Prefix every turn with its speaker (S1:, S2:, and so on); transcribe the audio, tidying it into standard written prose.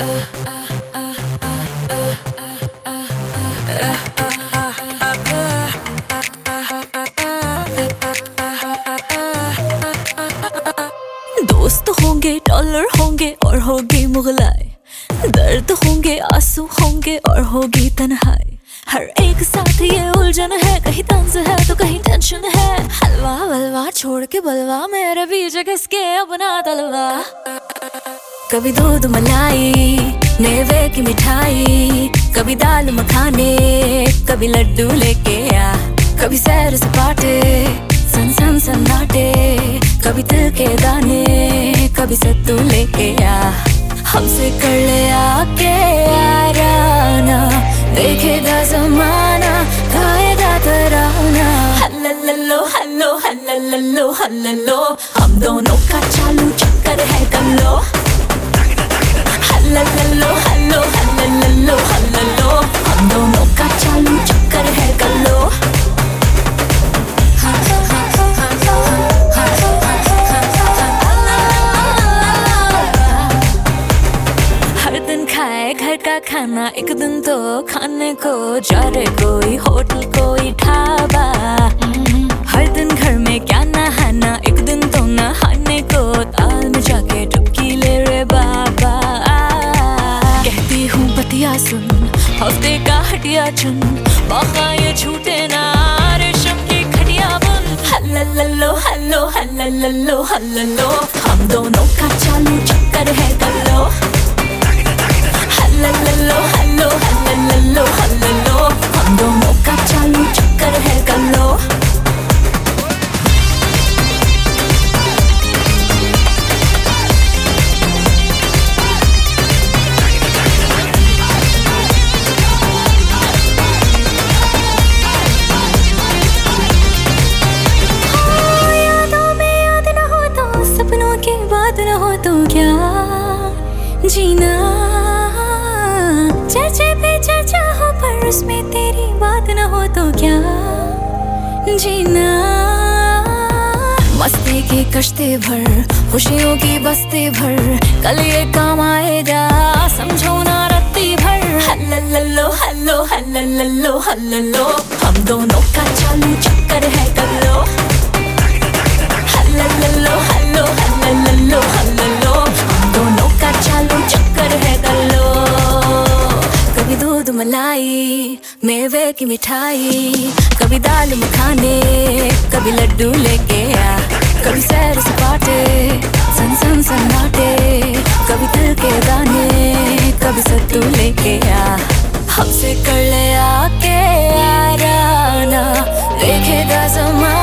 S1: दोस्त होंगे, डॉलर होंगे और होगी मुगलाई, दर्द होंगे, आंसू होंगे और होगी तन्हाई। हर एक साथ ये उलझन है, कहीं तंज है तो कहीं टेंशन है। हलवा वलवा छोड़ के बलवा, मेरे पीछे किसके अपना तलवा। कभी दूध मलाई, मेवे की मिठाई, कभी दाल मखाने, कभी लड्डू लेके आ। कभी सैर सपाटे, सन सन सन्नाटे, कभी तिल के दाने, कभी सत्तू लेके आ। हमसे कर ले आके याराना, देखेगा जमाना, गाएगा तराना। हल्लल्लो हल्लो हल्लल्लो हल्लल्लो, हम दोनों का चालू चक्कर है कल्लो। हल्लल्लो हल्लो हल्लल्लो हल्लल्लो, हम दोनों का चालू चक्कर है कल्लो। हर दिन खाए घर का खाना, एक दिन तो खाने को जा रे कोई होटल कोई ढाबा। हर दिन घर में क्या नहाना, एक दिन तो नहाने को ताल में जाके डुबकी ले रे बाबा। कहती हूँ बतिया सुन, हफ्ते का हटिया चुन, मौका ये छूटे ना, रेशम की खटिया बुन। हल्लल्लो हल्लो हल्लल्लो हल्लल्लो, हम दोनों का चालू चक्कर है कल्लो। हल्लल्लो हल्लो हल्लल्लो हल्लल्लो, हम दोनों का चालू चक्कर है कल्लो। यादों में याद न हो तो, सपनों की बात न हो तो क्या जीना। चर्चे पे चर्चा हो पर उसमें तेरी बात न हो तो क्या जीना। मस्ती की कश्ते भर, खुशियों की बस्ती भर, कल ये काम आएगा समझो ना रत्ती भर। हल्लल्लो हल्लो हल्लल्लो हल्लल्लो, हम दोनों का चालू चक्कर है कल्लो। हल्लल्लो हल्लो हल्लल्लो हल्लल्लो, हम दोनों का चालू चक्कर है कल्लो। कभी दूध मलाई, मेवे की मिठाई, कभी दाल मखाने, कभी लड्डू लेके आ। कभी सैर सपाटे, सन सन सन्नाटे, कभी तिल के दाने, कभी सत्तू लेके आ। हमसे कर ले आके याराना, देखेगा जमाना।